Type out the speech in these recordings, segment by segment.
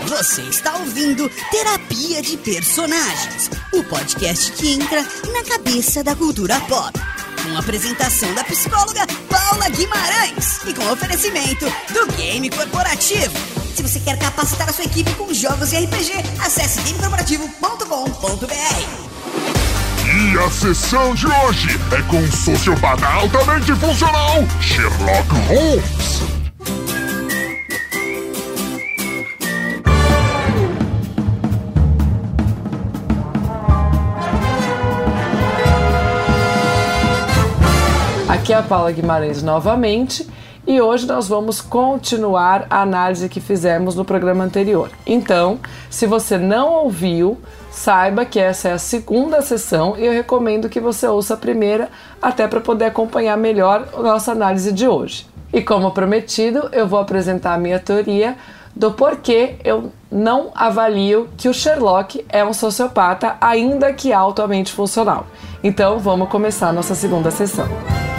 Você está ouvindo Terapia de Personagens, o podcast que entra na cabeça da cultura pop. Com apresentação da psicóloga Paula Guimarães e com oferecimento do Game Corporativo. Se você quer capacitar a sua equipe com jogos e RPG, acesse gamecorporativo.com.br. E a sessão de hoje é com um sociopata altamente funcional, Sherlock Holmes. Aqui é a Paula Guimarães novamente e hoje nós vamos continuar a análise que fizemos no programa anterior. Então, se você não ouviu, saiba que essa é a segunda sessão e eu recomendo que você ouça a primeira até para poder acompanhar melhor a nossa análise de hoje. E como prometido, eu vou apresentar a minha teoria do porquê eu não avalio que o Sherlock é um sociopata, ainda que altamente funcional. Então, vamos começar a nossa segunda sessão.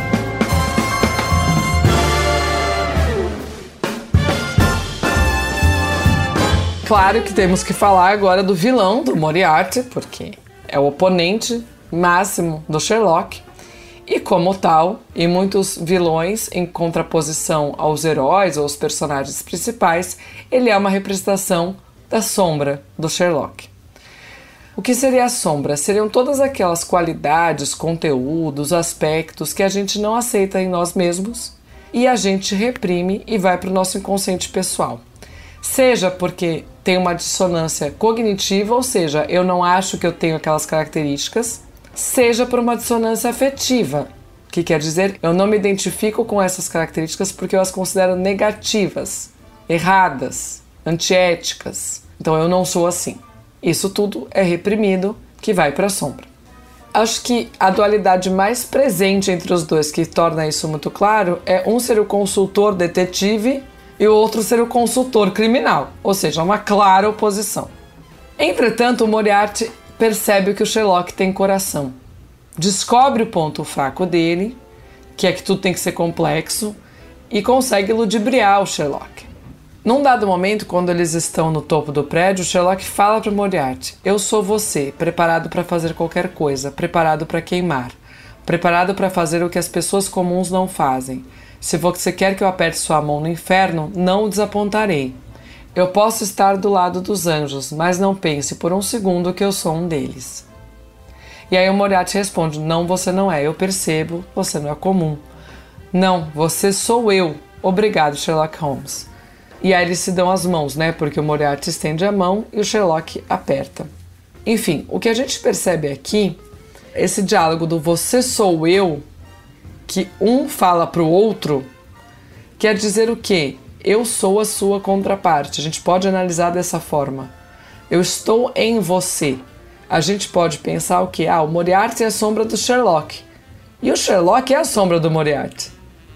Claro que temos que falar agora do vilão, do Moriarty, porque é o oponente máximo do Sherlock. E como tal, e muitos vilões em contraposição aos heróis ou aos personagens principais, ele é uma representação da sombra do Sherlock. O que seria a sombra? Seriam todas aquelas qualidades, conteúdos, aspectos que a gente não aceita em nós mesmos e a gente reprime e vai para o nosso inconsciente pessoal. Seja porque tem uma dissonância cognitiva, ou seja, eu não acho que eu tenho aquelas características, seja por uma dissonância afetiva, que quer dizer eu não me identifico com essas características porque eu as considero negativas, erradas, antiéticas. Então eu não sou assim. Isso tudo é reprimido, que vai para a sombra. Acho que a dualidade mais presente entre os dois, que torna isso muito claro, é um ser o consultor detetive e o outro ser o consultor criminal, ou seja, uma clara oposição. Entretanto, o Moriarty percebe que o Sherlock tem coração. Descobre o ponto fraco dele, que é que tudo tem que ser complexo, e consegue ludibriar o Sherlock. Num dado momento, quando eles estão no topo do prédio, o Sherlock fala para o Moriarty: eu sou você, preparado para fazer qualquer coisa, preparado para queimar, preparado para fazer o que as pessoas comuns não fazem. Se você quer que eu aperte sua mão no inferno, não o desapontarei. Eu posso estar do lado dos anjos, mas não pense por um segundo que eu sou um deles. E aí o Moriarty responde: não, você não é, eu percebo, você não é comum. Não, você sou eu. Obrigado, Sherlock Holmes. E aí eles se dão as mãos, né? Porque o Moriarty estende a mão e o Sherlock aperta. Enfim, o que a gente percebe aqui, esse diálogo do você sou eu, que um fala para o outro, quer dizer o quê? Eu sou a sua contraparte. A gente pode analisar dessa forma. Eu estou em você. A gente pode pensar o quê? O Moriarty é a sombra do Sherlock. E o Sherlock é a sombra do Moriarty.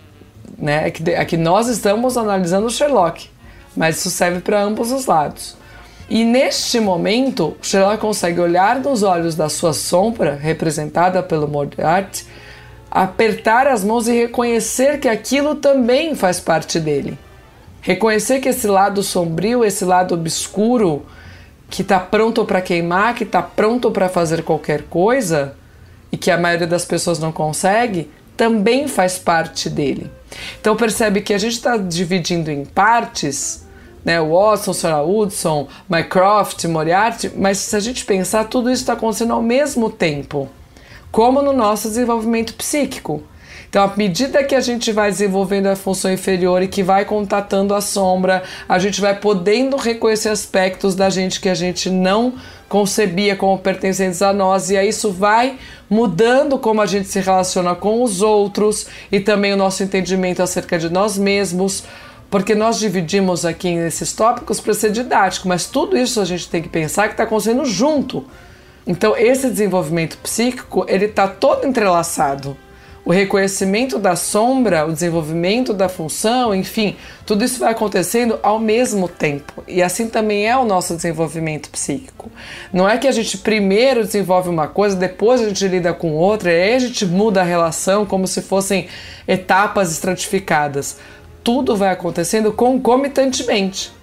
Né? É que nós estamos analisando o Sherlock, mas isso serve para ambos os lados. E neste momento, o Sherlock consegue olhar nos olhos da sua sombra, representada pelo Moriarty, apertar as mãos e reconhecer que aquilo também faz parte dele. Reconhecer que esse lado sombrio, esse lado obscuro, que está pronto para queimar, que está pronto para fazer qualquer coisa, e que a maioria das pessoas não consegue, também faz parte dele. Então percebe que a gente está dividindo em partes, né? Watson, Sr. Woodson, Mycroft, Moriarty, mas se a gente pensar, tudo isso está acontecendo ao mesmo tempo, como no nosso desenvolvimento psíquico. Então, à medida que a gente vai desenvolvendo a função inferior e que vai contatando a sombra, a gente vai podendo reconhecer aspectos da gente que a gente não concebia como pertencentes a nós, e aí isso vai mudando como a gente se relaciona com os outros e também o nosso entendimento acerca de nós mesmos, porque nós dividimos aqui nesses tópicos para ser didático, mas tudo isso a gente tem que pensar que está acontecendo junto. Então esse desenvolvimento psíquico, ele está todo entrelaçado. O reconhecimento da sombra, o desenvolvimento da função, enfim, tudo isso vai acontecendo ao mesmo tempo. E assim também é o nosso desenvolvimento psíquico. Não é que a gente primeiro desenvolve uma coisa, depois a gente lida com outra, e aí a gente muda a relação como se fossem etapas estratificadas. Tudo vai acontecendo concomitantemente.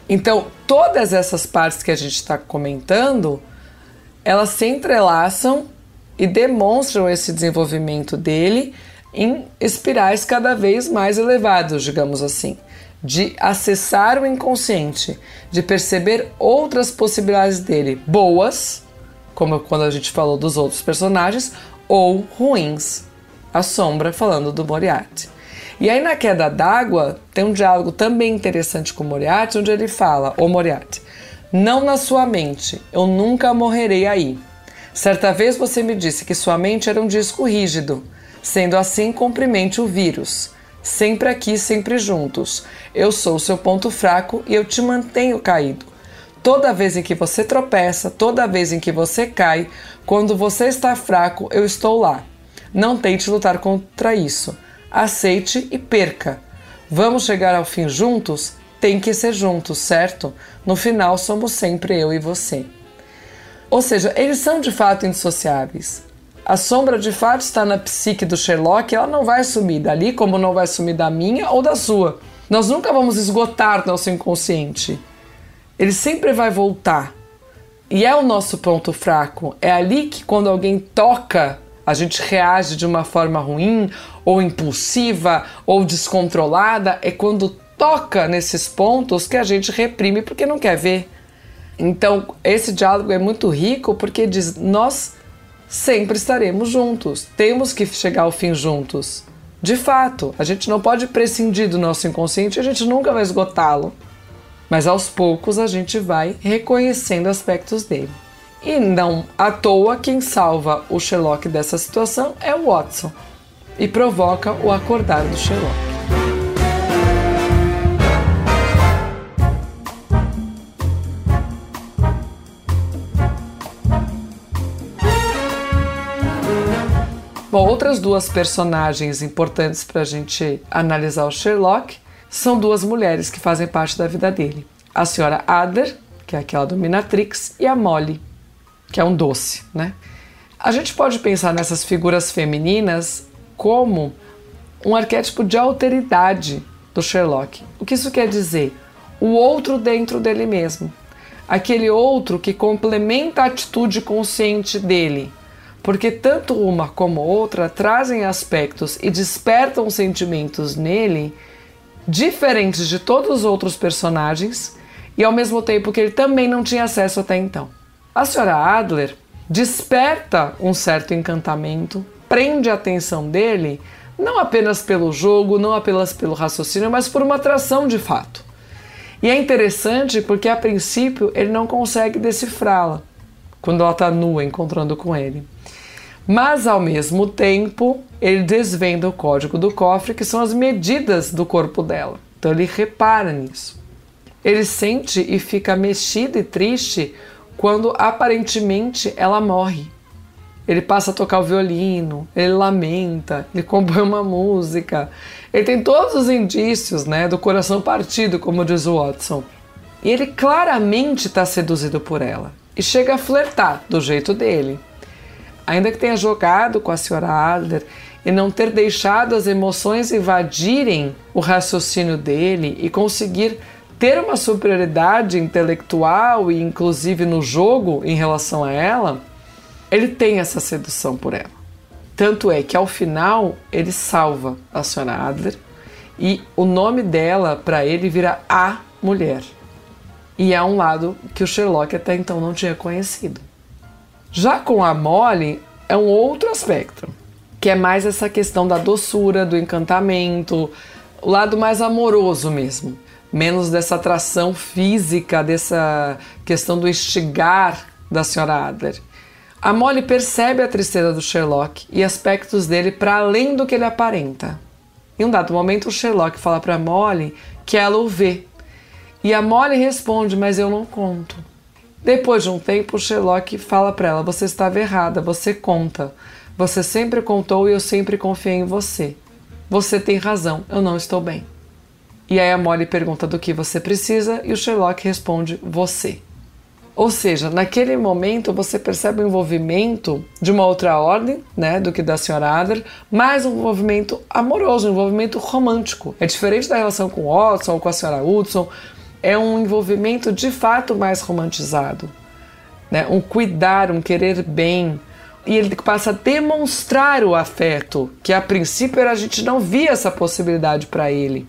Então, todas essas partes que a gente está comentando, elas se entrelaçam e demonstram esse desenvolvimento dele em espirais cada vez mais elevados, digamos assim, de acessar o inconsciente, de perceber outras possibilidades dele, boas, como quando a gente falou dos outros personagens, ou ruins, a Sombra falando do Moriarty. E aí na Queda d'Água tem um diálogo também interessante com o Moriarty, onde ele fala: ô Moriarty, não na sua mente, eu nunca morrerei aí. Certa vez você me disse que sua mente era um disco rígido, sendo assim cumprimente o vírus. Sempre aqui, sempre juntos. Eu sou o seu ponto fraco e eu te mantenho caído. Toda vez em que você tropeça, toda vez em que você cai, quando você está fraco, eu estou lá. Não tente lutar contra isso. Aceite e perca. Vamos chegar ao fim juntos? Tem que ser juntos, certo? No final somos sempre eu e você. Ou seja, eles são de fato indissociáveis. A Sombra de fato está na psique do Sherlock, ela não vai sumir dali, como não vai sumir da minha ou da sua. Nós nunca vamos esgotar nosso inconsciente. Ele sempre vai voltar. E é o nosso ponto fraco. É ali que quando alguém toca, a gente reage de uma forma ruim, ou impulsiva, ou descontrolada. É quando toca nesses pontos que a gente reprime porque não quer ver. Então, esse diálogo é muito rico porque diz: nós sempre estaremos juntos. Temos que chegar ao fim juntos. De fato, a gente não pode prescindir do nosso inconsciente, a gente nunca vai esgotá-lo. Mas aos poucos a gente vai reconhecendo aspectos dele. E não à toa quem salva o Sherlock dessa situação é o Watson e provoca o acordar do Sherlock. Bom, outras duas personagens importantes para a gente analisar o Sherlock são duas mulheres que fazem parte da vida dele. A senhora Adler, que é aquela dominatrix, e a Molly, que é um doce, né? A gente pode pensar nessas figuras femininas como um arquétipo de alteridade do Sherlock. O que isso quer dizer? O outro dentro dele mesmo. Aquele outro que complementa a atitude consciente dele. Porque tanto uma como outra trazem aspectos e despertam sentimentos nele diferentes de todos os outros personagens e ao mesmo tempo que ele também não tinha acesso até então. A senhora Adler desperta um certo encantamento, prende a atenção dele não apenas pelo jogo, não apenas pelo raciocínio, mas por uma atração de fato. E é interessante porque a princípio ele não consegue decifrá-la quando ela está nua encontrando com ele. Mas ao mesmo tempo ele desvenda o código do cofre, que são as medidas do corpo dela. Então ele repara nisso. Ele sente e fica mexido e triste quando aparentemente ela morre. Ele passa a tocar o violino, ele lamenta, ele compõe uma música. Ele tem todos os indícios, né, do coração partido, como diz o Watson. E ele claramente está seduzido por ela e chega a flertar do jeito dele. Ainda que tenha jogado com a senhora Adler e não ter deixado as emoções invadirem o raciocínio dele e conseguir ter uma superioridade intelectual e inclusive no jogo em relação a ela, ele tem essa sedução por ela. Tanto é que ao final ele salva a senhora Adler e o nome dela para ele vira a mulher. E é um lado que o Sherlock até então não tinha conhecido. Já com a Molly é um outro aspecto, que é mais essa questão da doçura, do encantamento, o lado mais amoroso mesmo, menos dessa atração física, dessa questão do instigar da senhora Adler. A Molly percebe a tristeza do Sherlock e aspectos dele para além do que ele aparenta. Em um dado momento o Sherlock fala para a Molly que ela o vê, e a Molly responde: mas eu não conto. Depois de um tempo, o Sherlock fala para ela: você estava errada, você conta. Você sempre contou e eu sempre confiei em você. Você tem razão, eu não estou bem. E aí a Molly pergunta do que você precisa e o Sherlock responde: você. Ou seja, naquele momento você percebe o envolvimento de uma outra ordem, né, do que da senhora Adler, mas um envolvimento amoroso, um envolvimento romântico. É diferente da relação com o Watson ou com a senhora Hudson, é um envolvimento de fato mais romantizado, né? Um cuidar, um querer bem. E ele passa a demonstrar o afeto, que a princípio a gente não via essa possibilidade para ele.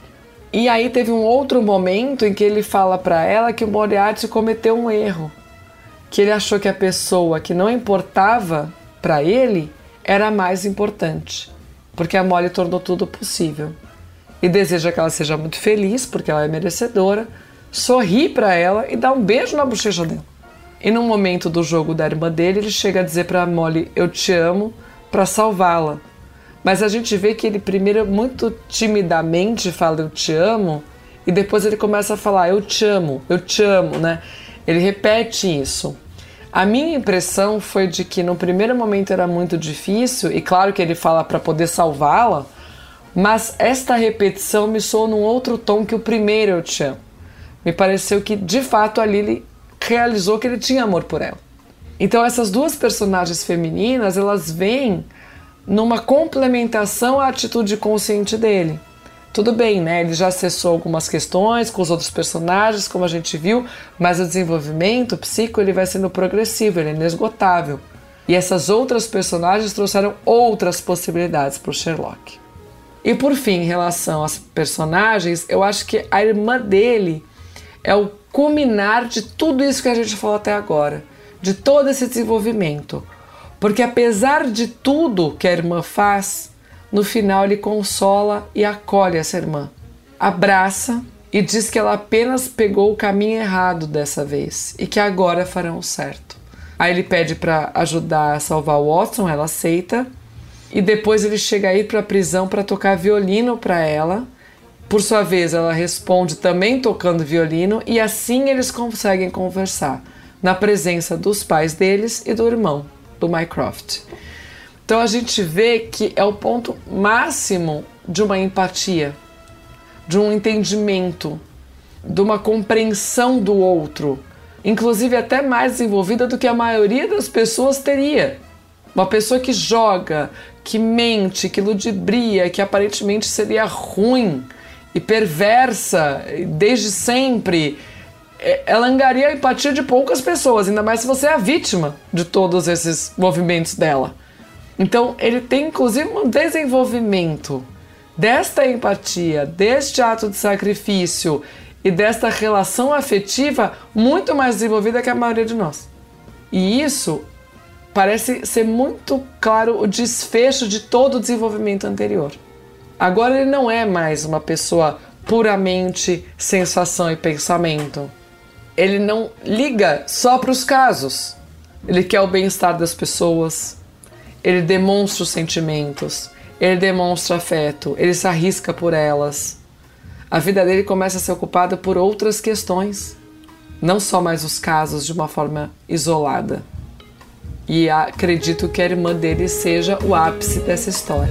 E aí teve um outro momento em que ele fala para ela que o Moriarty cometeu um erro, que ele achou que a pessoa que não importava para ele era mais importante, porque a Molly tornou tudo possível. E deseja que ela seja muito feliz, porque ela é merecedora, sorri para ela e dá um beijo na bochecha dela. E num momento do jogo da irmã dele, ele chega a dizer para a Molly, eu te amo, para salvá-la. Mas a gente vê que ele primeiro muito timidamente fala eu te amo, e depois ele começa a falar eu te amo, né? Ele repete isso. A minha impressão foi de que no primeiro momento era muito difícil, e claro que ele fala para poder salvá-la, mas esta repetição me soou num outro tom que o primeiro eu te amo. Me pareceu que de fato ali ele realizou que ele tinha amor por ela. Então essas duas personagens femininas, elas vêm numa complementação à atitude consciente dele. Tudo bem, né? Ele já acessou algumas questões com os outros personagens, como a gente viu, mas o desenvolvimento psíquico ele vai sendo progressivo, ele é inesgotável. E essas outras personagens trouxeram outras possibilidades para o Sherlock. E por fim, em relação às personagens, eu acho que a irmã dele é o culminar de tudo isso que a gente falou até agora, de todo esse desenvolvimento. Porque apesar de tudo que a irmã faz, no final ele consola e acolhe essa irmã. Abraça e diz que ela apenas pegou o caminho errado dessa vez e que agora farão o certo. Aí ele pede para ajudar a salvar o Watson, ela aceita. E depois ele chega a ir para a prisão para tocar violino para ela. Por sua vez, ela responde também tocando violino e assim eles conseguem conversar na presença dos pais deles e do irmão, do Mycroft. Então a gente vê que é o ponto máximo de uma empatia, de um entendimento, de uma compreensão do outro, inclusive até mais desenvolvida do que a maioria das pessoas teria. Uma pessoa que joga, que mente, que ludibria, que aparentemente seria ruim e perversa desde sempre, ela angaria a empatia de poucas pessoas, ainda mais se você é a vítima de todos esses movimentos dela. Então ele tem inclusive um desenvolvimento desta empatia, deste ato de sacrifício e desta relação afetiva muito mais desenvolvida que a maioria de nós. E isso parece ser muito claro o desfecho de todo o desenvolvimento anterior. Agora ele não é mais uma pessoa puramente sensação e pensamento. Ele não liga só para os casos. Ele quer o bem-estar das pessoas. Ele demonstra os sentimentos. Ele demonstra afeto. Ele se arrisca por elas. A vida dele começa a ser ocupada por outras questões. Não só mais os casos de uma forma isolada. E acredito que a irmã dele seja o ápice dessa história.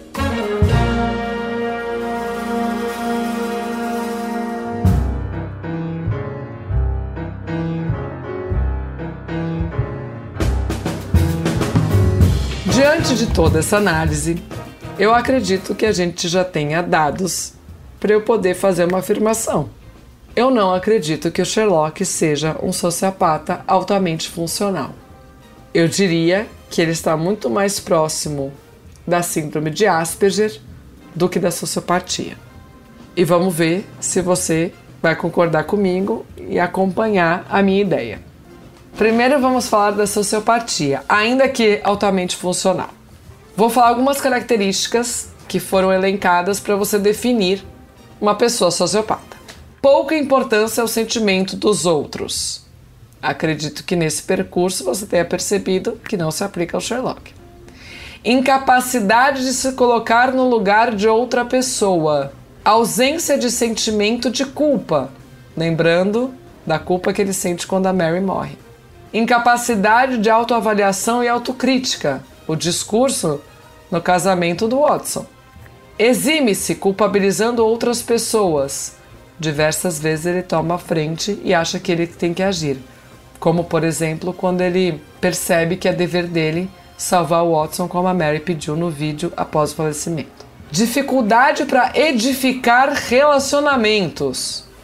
Diante de toda essa análise, eu acredito que a gente já tenha dados para eu poder fazer uma afirmação. Eu não acredito que o Sherlock seja um sociopata altamente funcional. Eu diria que ele está muito mais próximo da síndrome de Asperger do que da sociopatia. E vamos ver se você vai concordar comigo e acompanhar a minha ideia. Primeiro vamos falar da sociopatia, ainda que altamente funcional. Vou falar algumas características que foram elencadas para você definir uma pessoa sociopata. Pouca importância ao sentimento dos outros. Acredito que nesse percurso você tenha percebido que não se aplica ao Sherlock. Incapacidade de se colocar no lugar de outra pessoa. Ausência de sentimento de culpa. Lembrando da culpa que ele sente quando a Mary morre. Incapacidade de autoavaliação e autocrítica. O discurso no casamento do Watson. Exime-se culpabilizando outras pessoas. Diversas vezes ele toma a frente e acha que ele tem que agir. Como, por exemplo, quando ele percebe que é dever dele salvar o Watson como a Mary pediu no vídeo após o falecimento. Dificuldade para edificar relacionamentos.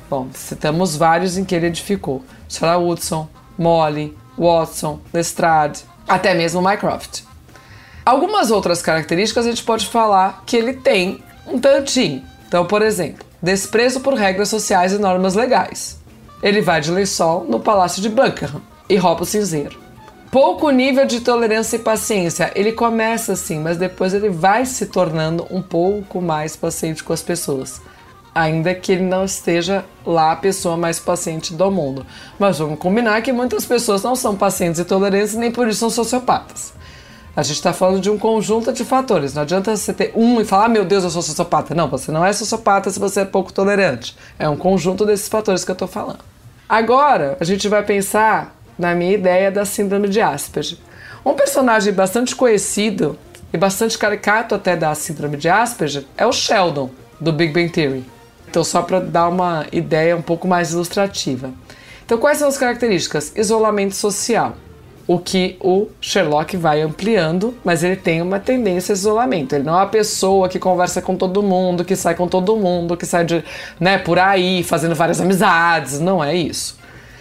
Bom, citamos vários em que ele edificou. Sarah Woodson, Molly, Watson, Lestrade, até mesmo Mycroft. Algumas outras características a gente pode falar que ele tem um tantinho. Então, por exemplo, desprezo por regras sociais e normas legais. Ele vai de lençol no Palácio de Buckingham e roupa o cinzeiro. Pouco nível de tolerância e paciência. Ele começa assim, mas depois ele vai se tornando um pouco mais paciente com as pessoas. Ainda que ele não esteja lá a pessoa mais paciente do mundo. Mas vamos combinar que muitas pessoas não são pacientes e tolerantes, nem por isso são sociopatas. A gente está falando de um conjunto de fatores. Não adianta você ter um e falar, meu Deus, eu sou sociopata. Não, você não é sociopata se você é pouco tolerante. É um conjunto desses fatores que eu estou falando. Agora, a gente vai pensar na minha ideia da síndrome de Asperger. Um personagem bastante conhecido e bastante caricato até da síndrome de Asperger é o Sheldon, do Big Bang Theory. Então, só para dar uma ideia um pouco mais ilustrativa. Então, quais são as características? Isolamento social, o que o Sherlock vai ampliando, mas ele tem uma tendência a isolamento. Ele não é uma pessoa que conversa com todo mundo, que sai com todo mundo, que sai por aí fazendo várias amizades. Não é isso.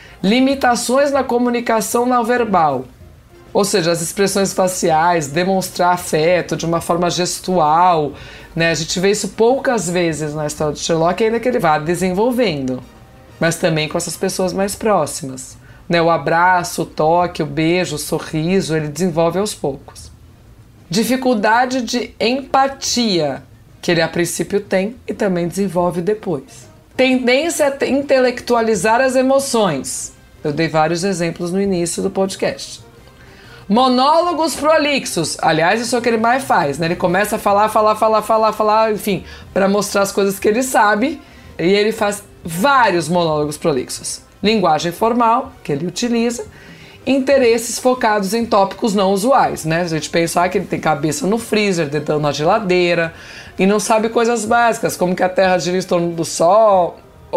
Limitações na comunicação não verbal. Ou seja, as expressões faciais, demonstrar afeto de uma forma gestual, né? A gente vê isso poucas vezes na história de Sherlock, ainda que ele vá desenvolvendo, mas também com essas pessoas mais próximas, né? O abraço, o toque, o beijo, o sorriso, ele desenvolve aos poucos. Dificuldade de empatia, que ele a princípio tem e também desenvolve depois. Tendência a intelectualizar as emoções. Eu dei vários exemplos no início do podcast. Monólogos prolixos. Aliás, isso é o que ele mais faz, né? Ele começa a falar, enfim, para mostrar as coisas que ele sabe. E ele faz vários monólogos prolixos. Linguagem formal, que ele utiliza. Interesses focados em tópicos não usuais, né? A gente pensar que ele tem cabeça no freezer, dedão na geladeira, e não sabe coisas básicas, como que a Terra gira em torno do Sol,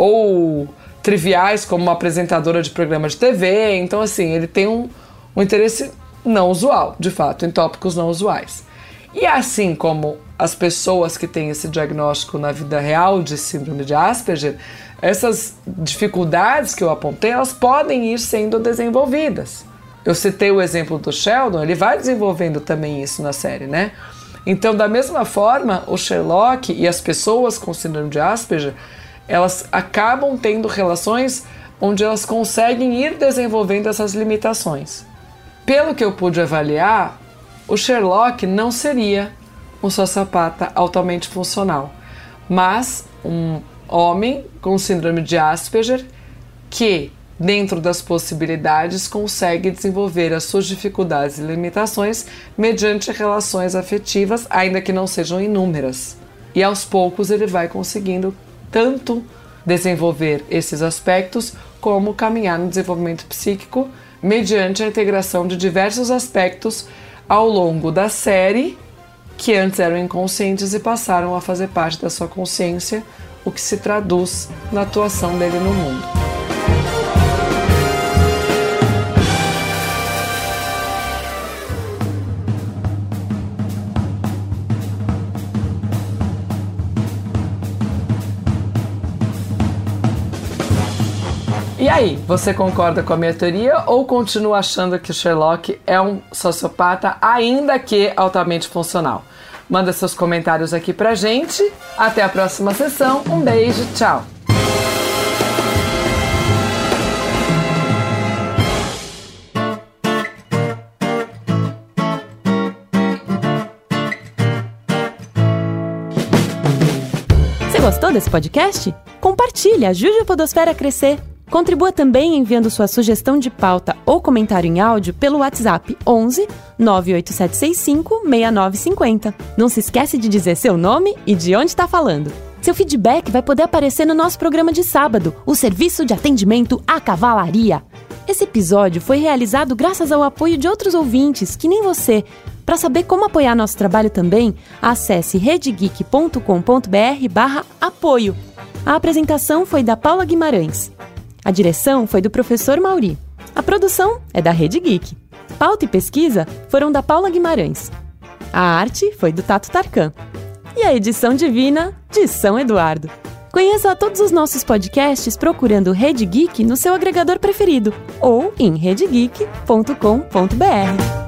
ou triviais, como uma apresentadora de programa de TV. Então, assim, ele tem um interesse não usual, de fato, em tópicos não usuais. E assim como as pessoas que têm esse diagnóstico na vida real de síndrome de Asperger, essas dificuldades que eu apontei, elas podem ir sendo desenvolvidas. Eu citei o exemplo do Sheldon, ele vai desenvolvendo também isso na série, né? Então, da mesma forma, o Sherlock e as pessoas com síndrome de Asperger, elas acabam tendo relações onde elas conseguem ir desenvolvendo essas limitações. Pelo que eu pude avaliar, o Sherlock não seria um sociopata altamente funcional, mas um homem com síndrome de Asperger que, dentro das possibilidades, consegue desenvolver as suas dificuldades e limitações mediante relações afetivas, ainda que não sejam inúmeras. E aos poucos ele vai conseguindo tanto desenvolver esses aspectos como caminhar no desenvolvimento psíquico mediante a integração de diversos aspectos ao longo da série que antes eram inconscientes e passaram a fazer parte da sua consciência, o que se traduz na atuação dele no mundo. E aí, você concorda com a minha teoria ou continua achando que o Sherlock é um sociopata, ainda que altamente funcional? Manda seus comentários aqui pra gente. Até a próxima sessão. Um beijo, tchau! Você gostou desse podcast? Compartilhe, ajude a Podosfera a crescer. Contribua também enviando sua sugestão de pauta ou comentário em áudio pelo WhatsApp 11 98765 6950. Não se esquece de dizer seu nome e de onde está falando. Seu feedback vai poder aparecer no nosso programa de sábado, o Serviço de Atendimento à Cavalaria. Esse episódio foi realizado graças ao apoio de outros ouvintes, que nem você. Para saber como apoiar nosso trabalho também, acesse redegeek.com.br/apoio. A apresentação foi da Paula Guimarães. A direção foi do professor Mauri. A produção é da Rede Geek. Pauta e pesquisa foram da Paula Guimarães. A arte foi do Tato Tarkan. E a edição divina de São Eduardo. Conheça todos os nossos podcasts procurando Rede Geek no seu agregador preferido ou em redegeek.com.br.